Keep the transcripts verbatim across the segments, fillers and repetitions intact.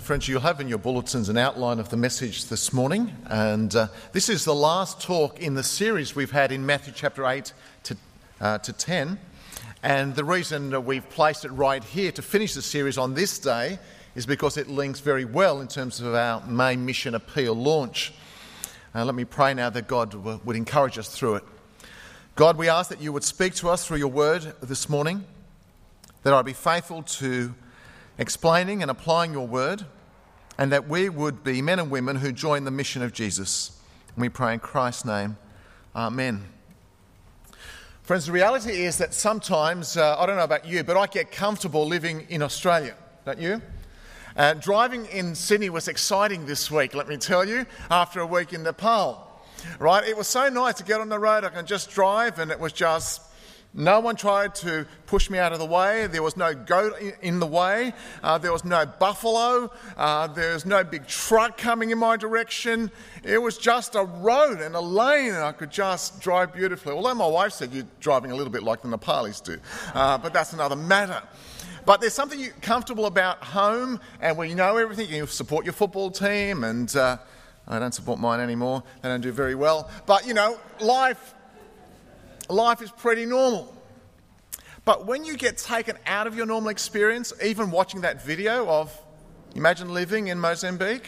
Friends, you'll have in your bulletins an outline of the message this morning, and uh, this is the last talk in the series we've had in Matthew chapter eight to, uh, to ten, and the reason uh, we've placed it right here to finish the series on this day is because it links very well in terms of our main mission appeal launch. Uh, let me pray now that God w- would encourage us through it. God, we ask that you would speak to us through your word this morning, that I'd be faithful to explaining and applying your word, and that we would be men and women who join the mission of Jesus. And we pray in Christ's name, amen. Friends, the reality is that sometimes, uh, I don't know about you, but I get comfortable living in Australia, don't you? Uh, driving in Sydney was exciting this week, let me tell you, after a week in Nepal. Right? It was so nice to get on the road. I can just drive, and it was just... No one tried to push me out of the way. There was no goat in the way. Uh, there was no buffalo. Uh, there was no big truck coming in my direction. It was just a road and a lane, and I could just drive beautifully. Although my wife said you're driving a little bit like the Nepalis do. Uh, but that's another matter. But there's something comfortable about home, and when you know everything, you support your football team, and uh, I don't support mine anymore. They don't do very well. But, you know, life... Life is pretty normal. But when you get taken out of your normal experience, even watching that video of, imagine living in Mozambique,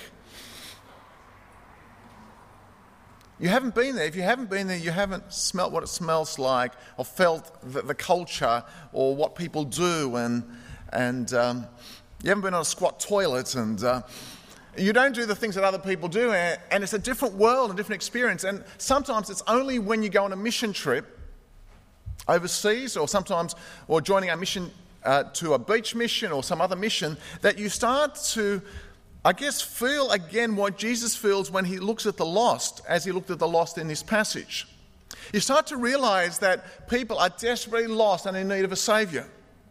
you haven't been there. If you haven't been there, you haven't smelt what it smells like or felt the, the culture or what people do, and and um, you haven't been on a squat toilet, and uh, you don't do the things that other people do, and, and it's a different world, a different experience. And sometimes it's only when you go on a mission trip overseas, or sometimes, or joining a mission uh, to a beach mission or some other mission, that you start to, I guess, feel again what Jesus feels when he looks at the lost, as he looked at the lost in this passage. You start to realise that people are desperately lost and in need of a saviour,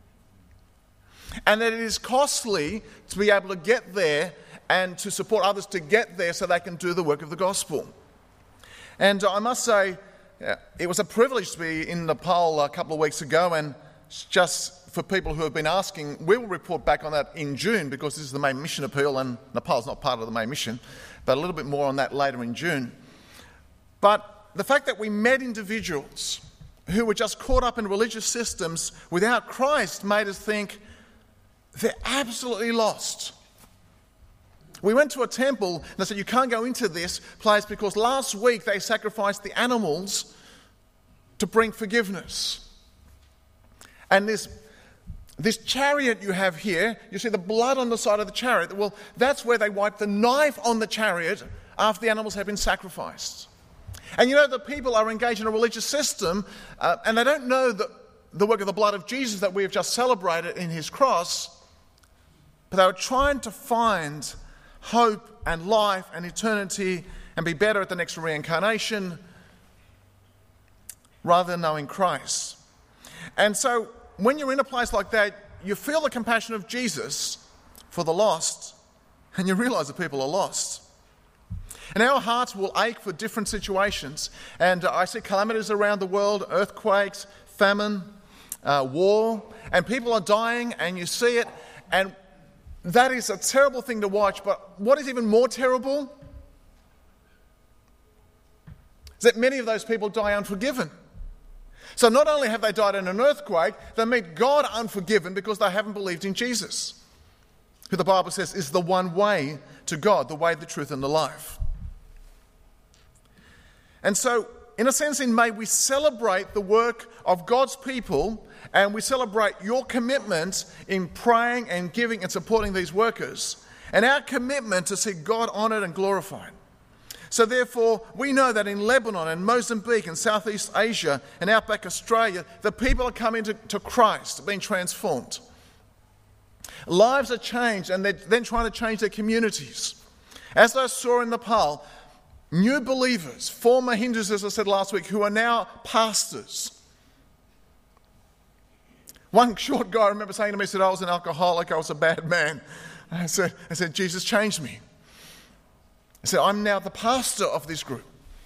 and that it is costly to be able to get there and to support others to get there so they can do the work of the gospel. And I must say, it was a privilege to be in Nepal a couple of weeks ago, and just for people who have been asking, we will report back on that in June, because this is the main mission appeal and Nepal's not part of the main mission, but a little bit more on that later in June. But the fact that we met individuals who were just caught up in religious systems without Christ made us think they're absolutely lost. We went to a temple and they said, you can't go into this place because last week they sacrificed the animals to bring forgiveness. And this, this chariot you have here, you see the blood on the side of the chariot. Well, that's where they wiped the knife on the chariot after the animals had been sacrificed. And you know, the people are engaged in a religious system uh, and they don't know the, the work of the blood of Jesus that we have just celebrated in his cross, but they were trying to find hope and life and eternity and be better at the next reincarnation rather than knowing Christ. And so when you're in a place like that, you feel the compassion of Jesus for the lost, and you realise that people are lost. And our hearts will ache for different situations. And I see calamities around the world, earthquakes, famine, uh, war, and people are dying, and you see it, and that is a terrible thing to watch. But what is even more terrible is that many of those people die unforgiven. So not only have they died in an earthquake, they meet God unforgiven because they haven't believed in Jesus, who the Bible says is the one way to God, the way, the truth, and the life. And so, in a sense, in May, we celebrate the work of God's people, and we celebrate your commitment in praying and giving and supporting these workers, and our commitment to see God honoured and glorified. So therefore, we know that in Lebanon and Mozambique and Southeast Asia and Outback Australia, the people are coming to, to Christ, being transformed. Lives are changed, and they're then trying to change their communities. As I saw in Nepal, new believers, former Hindus, as I said last week, who are now pastors. One short guy, I remember saying to me, he said, I was an alcoholic, I was a bad man. I said, I said, Jesus changed me. I said, I'm now the pastor of this group.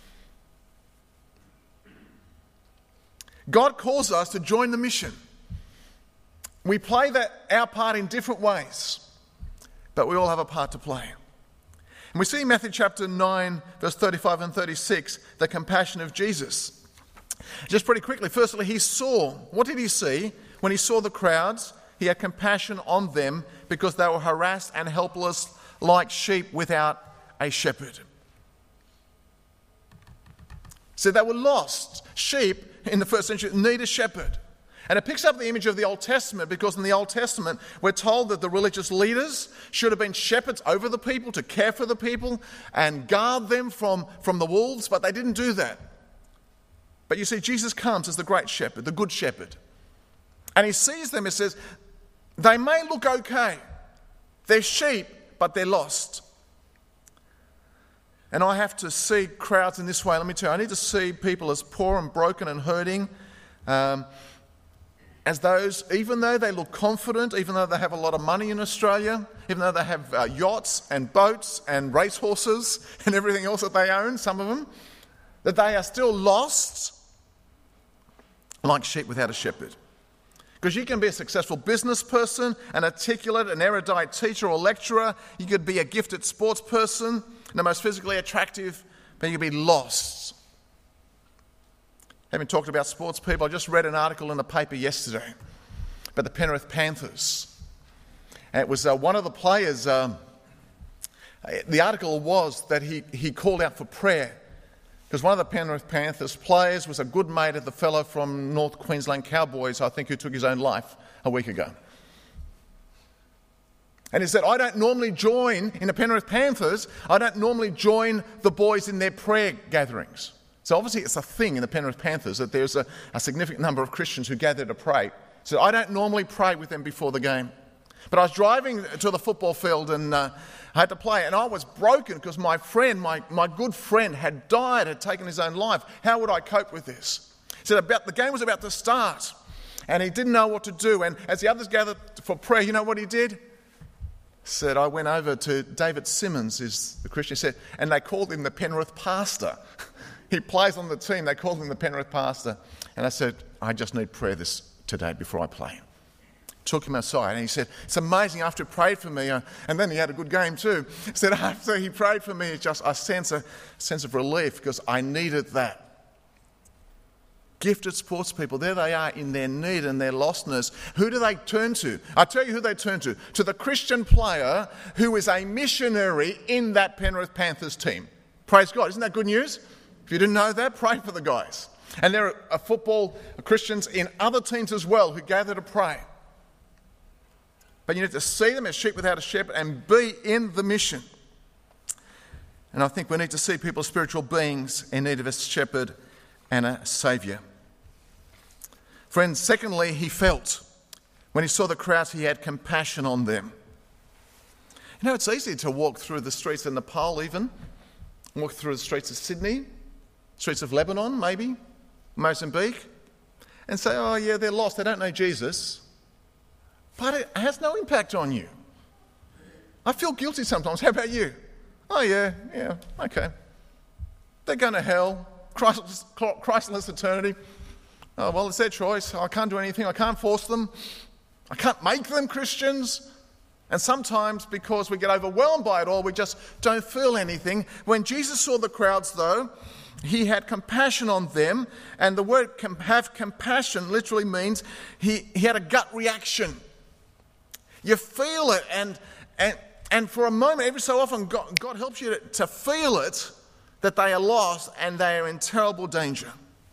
God calls us to join the mission. We play that our part in different ways. but we all have a part to play. And we see in Matthew chapter nine, verse thirty-five and thirty-six, the compassion of Jesus. Just pretty quickly, firstly, he saw. What did he see? When he saw the crowds, he had compassion on them because they were harassed and helpless like sheep without a shepherd. So they were lost. Sheep in the first century need a shepherd. And it picks up the image of the Old Testament because in the Old Testament we're told that the religious leaders should have been shepherds over the people to care for the people and guard them from, from the wolves, but they didn't do that. But you see, Jesus comes as the great shepherd, the good shepherd. And he sees them and says, they may look okay. They're sheep, but they're lost. And I have to see crowds in this way. Let me tell you, I need to see people as poor and broken and hurting, um, as those, even though they look confident, even though they have a lot of money in Australia, even though they have uh, yachts and boats and racehorses and everything else that they own, some of them, that they are still lost like sheep without a shepherd. Because you can be a successful business person, an articulate, an erudite teacher or lecturer. You could be a gifted sports person, the most physically attractive, but you could be lost. Having talked about sports people, I just read an article in the paper yesterday about the Penrith Panthers. And it was uh, one of the players, um, the article was that he, he called out for prayer. Because one of the Penrith Panthers players was a good mate of the fellow from North Queensland Cowboys, I think, who took his own life a week ago. And he said, I don't normally join, in the Penrith Panthers, I don't normally join the boys in their prayer gatherings. So obviously it's a thing in the Penrith Panthers that there's a, a significant number of Christians who gather to pray. So I don't normally pray with them before the game. But I was driving to the football field and uh, I had to play, and I was broken because my friend, my, my good friend, had died, had taken his own life. How would I cope with this? He said about, the game was about to start, and he didn't know what to do. And as the others gathered for prayer, you know what he did? He said, I went over to David Simmons, is the Christian, he said, and they called him the Penrith pastor. He plays on the team, they called him the Penrith pastor. And I said, I just need prayer this today before I play. Took him aside and he said, it's amazing, after he prayed for me, uh, and then he had a good game too, he said after he prayed for me, it just I sense a sense of relief because I needed that. Gifted sports people, there they are in their need and their lostness. Who do they turn to? I tell you who they turn to. To the Christian player who is a missionary in that Penrith Panthers team. Praise God. Isn't that good news? If you didn't know that, pray for the guys. And there are football Christians in other teams as well who gather to pray. But you need to see them as sheep without a shepherd and be in the mission. And I think we need to see people as spiritual beings in need of a shepherd and a saviour. Friends, secondly, he felt. When he saw the crowds, he had compassion on them. You know, it's easy to walk through the streets of Nepal even, walk through the streets of Sydney, streets of Lebanon maybe, Mozambique, and say, oh yeah, they're lost, they don't know Jesus. But it has no impact on you. I feel guilty sometimes. How about you? Oh yeah, yeah, okay. They're going to hell, Christless, Christless eternity. Oh well, it's their choice. I can't do anything. I can't force them. I can't make them Christians. And sometimes because we get overwhelmed by it all, we just don't feel anything. When Jesus saw the crowds though, he had compassion on them. And the word com- have compassion literally means he, he had a gut reaction. You feel it, and and and for a moment, every so often, God, God helps you to, to feel it, that they are lost and they are in terrible danger.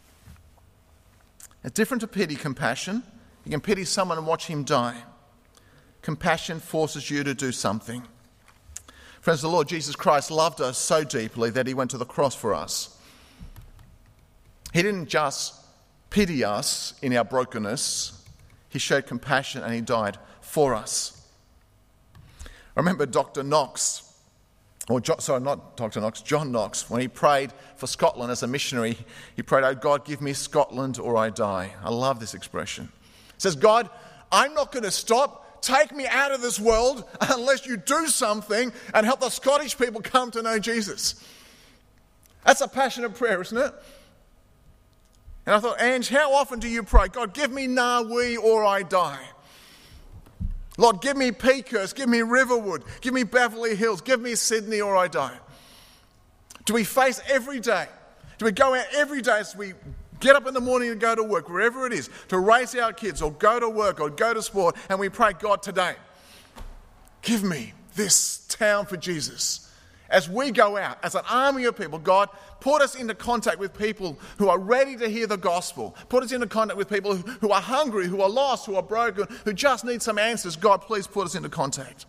It's different to pity compassion. You can pity someone and watch him die. Compassion forces you to do something. Friends, the Lord Jesus Christ loved us so deeply that he went to the cross for us. He didn't just pity us in our brokenness. He showed compassion and he died for us. I remember Doctor Knox, or jo- sorry, not Doctor Knox, John Knox, when he prayed for Scotland as a missionary, he prayed, oh God, give me Scotland or I die. I love this expression. He says, God, I'm not going to stop. Take me out of this world unless you do something and help the Scottish people come to know Jesus. That's a passionate prayer, isn't it? And I thought, Ange, how often do you pray, God, give me Nawi or I die? Lord, give me Peakhurst, give me Riverwood, give me Beverly Hills, give me Sydney or I don't. Do we face every day? Do we go out every day as we get up in the morning and go to work, wherever it is, to raise our kids or go to work or go to sport, and we pray, God, today, give me this town for Jesus. As we go out, as an army of people, God, put us into contact with people who are ready to hear the gospel. Put us into contact with people who are hungry, who are lost, who are broken, who just need some answers. God, please put us into contact.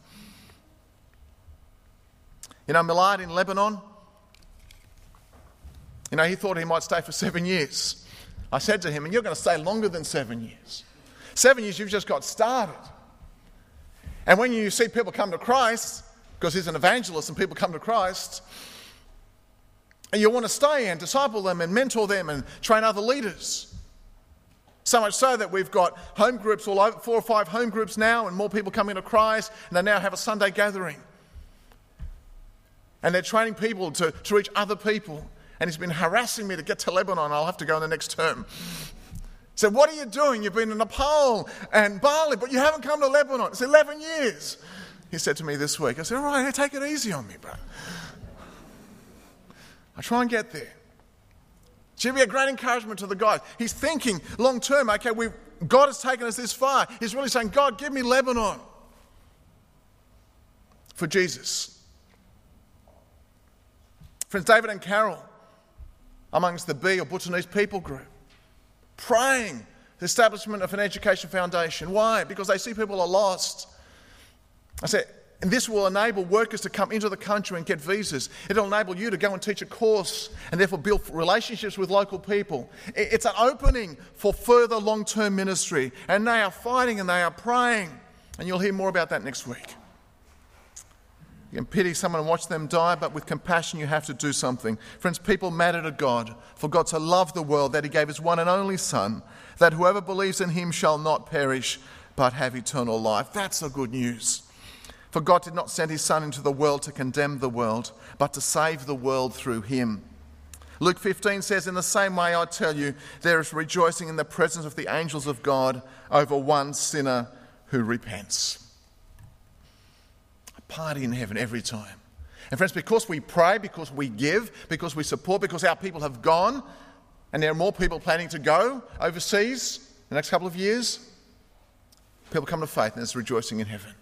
You know, Milad in Lebanon, you know, he thought he might stay for seven years. I said to him, and you're going to stay longer than seven years. Seven years, you've just got started. And when you see people come to Christ, because he's an evangelist and people come to Christ, and you want to stay and disciple them and mentor them and train other leaders. So much so that we've got home groups all over, four or five home groups now, and more people coming to Christ, and they now have a Sunday gathering. And they're training people to, to reach other people. And he's been harassing me to get to Lebanon. I'll have to go in the next term. So what are you doing? You've been in Nepal and Bali, but you haven't come to Lebanon. It's eleven years. He said to me this week, I said, all right, take it easy on me, bro. I try and get there. It should be a great encouragement to the guys. He's thinking long term, okay, we've, God has taken us this far. He's really saying, God, give me Lebanon for Jesus. Friends, David and Carol, amongst the B or Bhutanese people group, praying the establishment of an education foundation. Why? Because they see people are lost. I said, and this will enable workers to come into the country and get visas. It'll enable you to go and teach a course and therefore build relationships with local people. It's an opening for further long-term ministry. And they are fighting and they are praying. And you'll hear more about that next week. You can pity someone and watch them die, but with compassion you have to do something. Friends, people matter to God. For God so loved the world that he gave his one and only Son, that whoever believes in him shall not perish, but have eternal life. That's the good news. For God did not send his Son into the world to condemn the world, but to save the world through him. Luke fifteen says, in the same way I tell you, there is rejoicing in the presence of the angels of God over one sinner who repents. A party in heaven every time. And friends, because we pray, because we give, because we support, because our people have gone, and there are more people planning to go overseas in the next couple of years, people come to faith and there's rejoicing in heaven.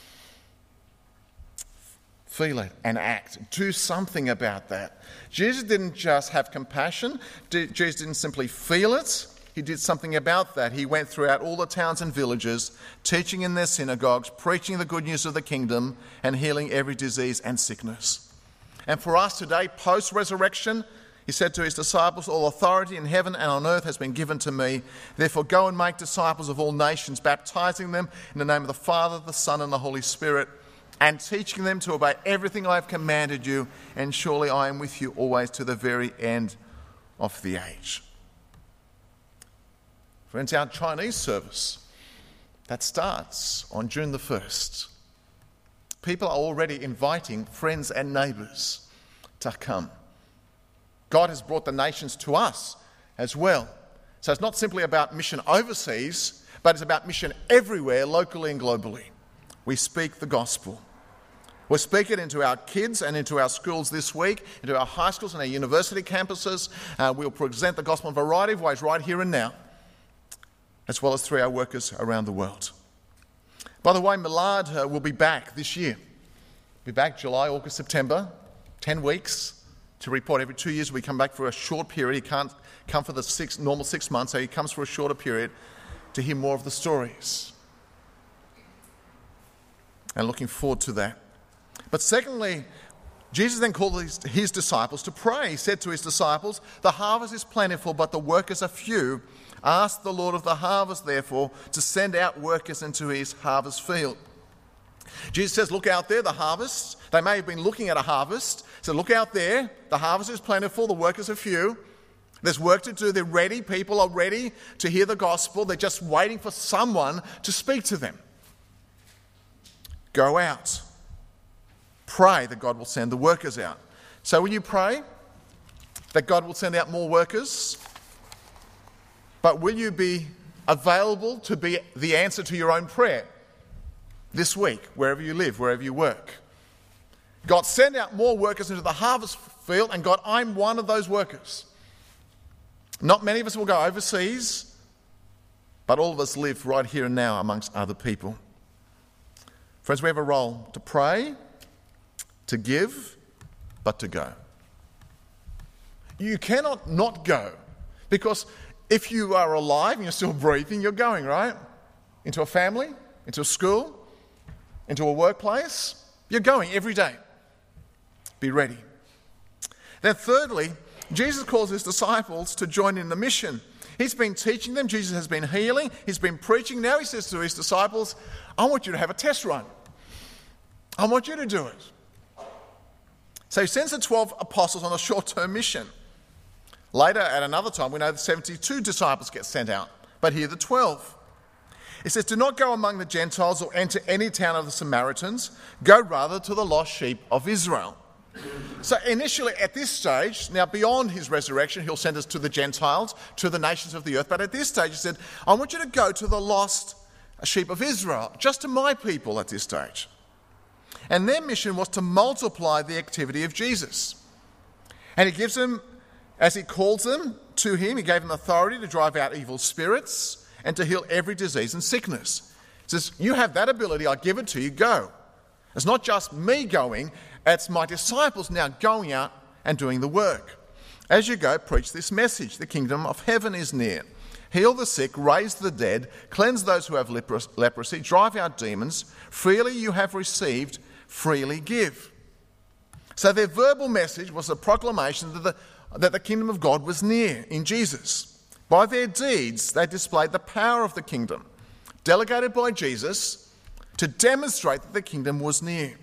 Feel it and act. Do something about that. Jesus didn't just have compassion. Jesus didn't simply feel it. He did something about that. He went throughout all the towns and villages, teaching in their synagogues, preaching the good news of the kingdom, and healing every disease and sickness. And for us today, post-resurrection, he said to his disciples, all authority in heaven and on earth has been given to me. Therefore go and make disciples of all nations, baptizing them in the name of the Father, the Son, and the Holy Spirit, and teaching them to obey everything I have commanded you, and surely I am with you always to the very end of the age. Friends, our Chinese service, that starts on June the first. People are already inviting friends and neighbours to come. God has brought the nations to us as well. So it's not simply about mission overseas, but it's about mission everywhere, locally and globally. We speak the gospel. We'll speak it into our kids and into our schools this week, into our high schools and our university campuses. Uh, we'll present the gospel in a variety of ways right here and now, as well as through our workers around the world. By the way, Milad uh, will be back this year. We'll be back July, August, September, ten weeks to report. Every two years we come back for a short period. He can't come for the six, normal six months, so he comes for a shorter period to hear more of the stories. And looking forward to that. But secondly, Jesus then called his, his disciples to pray. He said to his disciples, the harvest is plentiful, but the workers are few. Ask the Lord of the harvest, therefore, to send out workers into his harvest field. Jesus says, look out there, the harvest. They may have been looking at a harvest. So look out there, the harvest is plentiful, the workers are few. There's work to do, they're ready, people are ready to hear the gospel. They're just waiting for someone to speak to them. Go out. Pray that God will send the workers out. So will you pray that God will send out more workers? But will you be available to be the answer to your own prayer? this week, wherever you live, wherever you work. God, send out more workers into the harvest field, and God, I'm one of those workers. Not many of us will go overseas, but all of us live right here and now amongst other people. Friends, we have a role to pray, to give, but to go. You cannot not go, because if you are alive and you're still breathing, you're going, right? Into a family, into a school, into a workplace. You're going every day. Be ready. Then thirdly, Jesus calls his disciples to join in the mission. He's been teaching them. Jesus has been healing. He's been preaching. Now he says to his disciples, I want you to have a test run. I want you to do it. So he sends the twelve apostles on a short-term mission. Later, at another time, we know the seventy-two disciples get sent out. But here the twelve. It says, do not go among the Gentiles or enter any town of the Samaritans. Go rather to the lost sheep of Israel. So initially at this stage, now beyond his resurrection, he'll send us to the Gentiles, to the nations of the earth. But at this stage he said, I want you to go to the lost sheep of Israel, just to my people at this stage. And their mission was to multiply the activity of Jesus. And he gives them, as he calls them to him, he gave them authority to drive out evil spirits and to heal every disease and sickness. He says, you have that ability, I give it to you, go. It's not just me going, it's my disciples now going out and doing the work. As you go, preach this message. The kingdom of heaven is near. Heal the sick, raise the dead, cleanse those who have leprosy, drive out demons. Freely you have received, freely give. So their verbal message was a proclamation that the, that the kingdom of God was near in Jesus. By their deeds, they displayed the power of the kingdom, delegated by Jesus to demonstrate that the kingdom was near.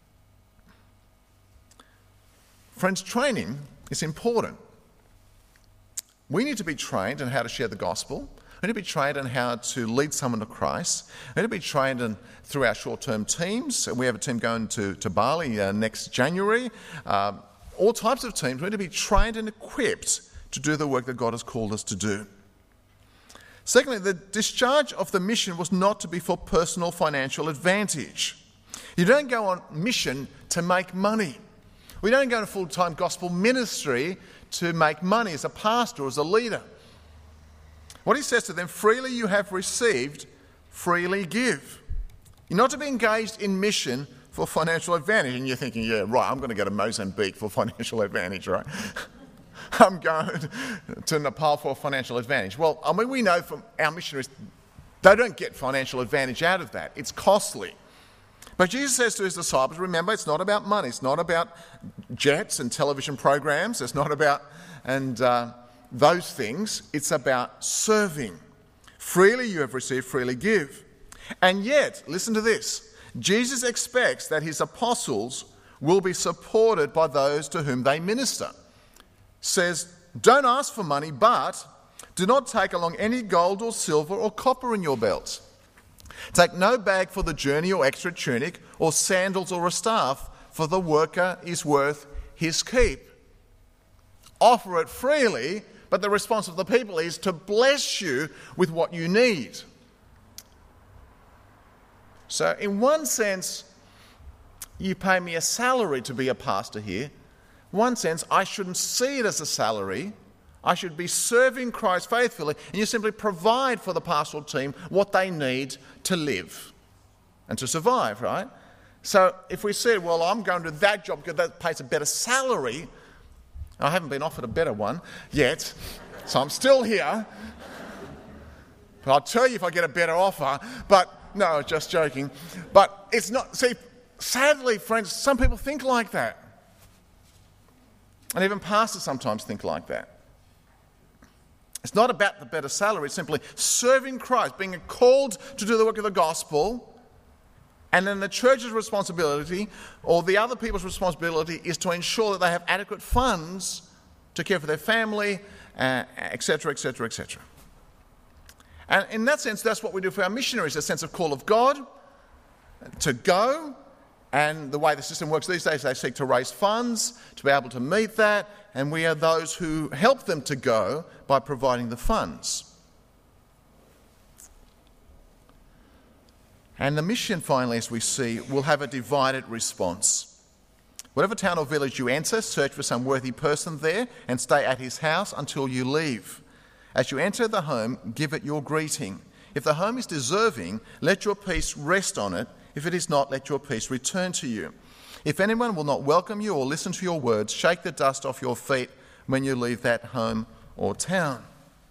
Friends, training is important. We need to be trained in how to share the gospel. We need to be trained in how to lead someone to Christ. We need to be trained in, through our short-term teams. We have a team going to, to Bali uh, next January. Uh, all types of teams. We need to be trained and equipped to do the work that God has called us to do. Secondly, the discharge of the mission was not to be for personal financial advantage. You don't go on mission to make money. We don't go to full-time gospel ministry to make money as a pastor or as a leader. What he says to them, freely you have received, freely give. You're not to be engaged in mission for financial advantage. And you're thinking, yeah, right, I'm going to go to Mozambique for financial advantage, right? I'm going to Nepal for financial advantage. Well, I mean, we know from our missionaries, they don't get financial advantage out of that. It's costly. But Jesus says to his disciples, remember, it's not about money. It's not about jets and television programs. It's not about and uh, those things. It's about serving. Freely you have received, freely give. And yet, listen to this. Jesus expects that his apostles will be supported by those to whom they minister. Says, don't ask for money, but do not take along any gold or silver or copper in your belts. Take no bag for the journey or extra tunic or sandals or a staff, for the worker is worth his keep. Offer it freely, but the response of the people is to bless you with what you need. So in one sense, you pay me a salary to be a pastor here. In one sense, I shouldn't see it as a salary. I should be serving Christ faithfully, and you simply provide for the pastoral team what they need to live and to survive, right? So if we said, well, I'm going to that job because that pays a better salary, I haven't been offered a better one yet, so I'm still here. But I'll tell you if I get a better offer, but no, just joking. But it's not, see, sadly, friends, some people think like that. And even pastors sometimes think like that. It's not about the better salary, it's simply serving Christ, being called to do the work of the gospel, and then the church's responsibility or the other people's responsibility is to ensure that they have adequate funds to care for their family, uh, et cetera, et cetera, et cetera. And in that sense, that's what we do for our missionaries, a sense of call of God to go. And the way the system works these days, they seek to raise funds to be able to meet that, and we are those who help them to go by providing the funds. And the mission, finally, as we see, will have a divided response. Whatever town or village you enter, search for some worthy person there and stay at his house until you leave. As you enter the home, give it your greeting. If the home is deserving, let your peace rest on it. If it is not, let your peace return to you. If anyone will not welcome you or listen to your words, shake the dust off your feet when you leave that home or town.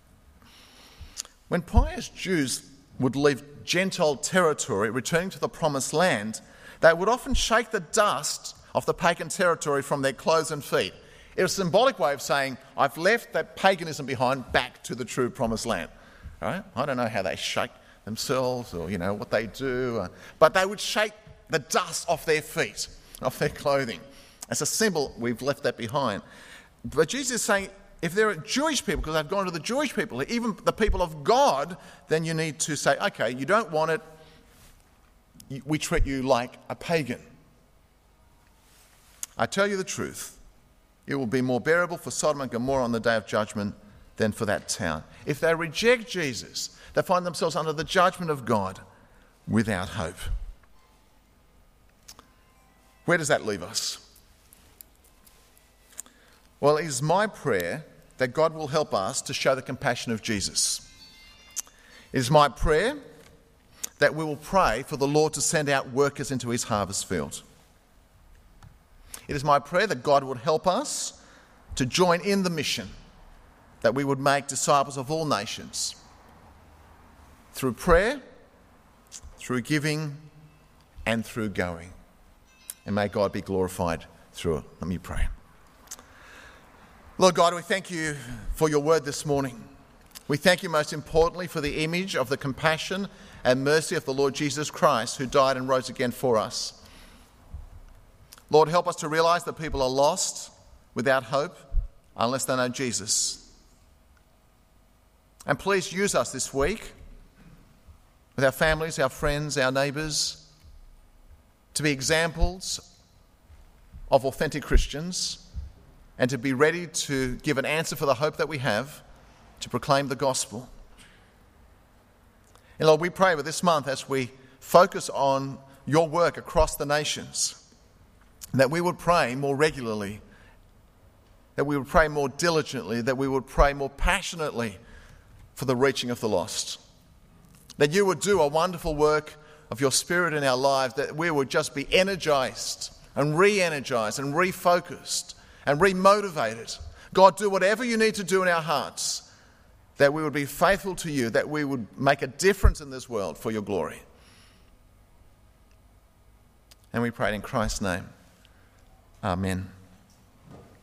When pious Jews would leave Gentile territory, returning to the promised land, they would often shake the dust off the pagan territory from their clothes and feet. It was a symbolic way of saying, I've left that paganism behind, back to the true promised land. Right? I don't know how they shake themselves or, you know, what they do, but they would shake the dust off their feet, off their clothing. As a symbol, we've left that behind. But Jesus is saying, if there are Jewish people, because they've gone to the Jewish people, even the people of God, then you need to say, okay, you don't want it, we treat you like a pagan. I tell you the truth, it will be more bearable for Sodom and Gomorrah on the day of judgment than for that town. If they reject Jesus, they find themselves under the judgment of God without hope. Where does that leave us? Well, it is my prayer that God will help us to show the compassion of Jesus. It is my prayer that we will pray for the Lord to send out workers into his harvest field. It is my prayer that God would help us to join in the mission, that we would make disciples of all nations through prayer, through giving, and through going. And may God be glorified through it. Let me pray. Lord God, we thank you for your word this morning. We thank you most importantly for the image of the compassion and mercy of the Lord Jesus Christ, who died and rose again for us. Lord, help us to realise that people are lost without hope unless they know Jesus. And please use us this week with our families, our friends, our neighbours, to be examples of authentic Christians and to be ready to give an answer for the hope that we have, to proclaim the gospel. And Lord, we pray with this month as we focus on your work across the nations, that we would pray more regularly, that we would pray more diligently, that we would pray more passionately for the reaching of the lost. That you would do a wonderful work of your Spirit in our lives, that we would just be energised and re-energised and refocused and remotivated. God, do whatever you need to do in our hearts, that we would be faithful to you, that we would make a difference in this world for your glory. And we pray in Christ's name. Amen.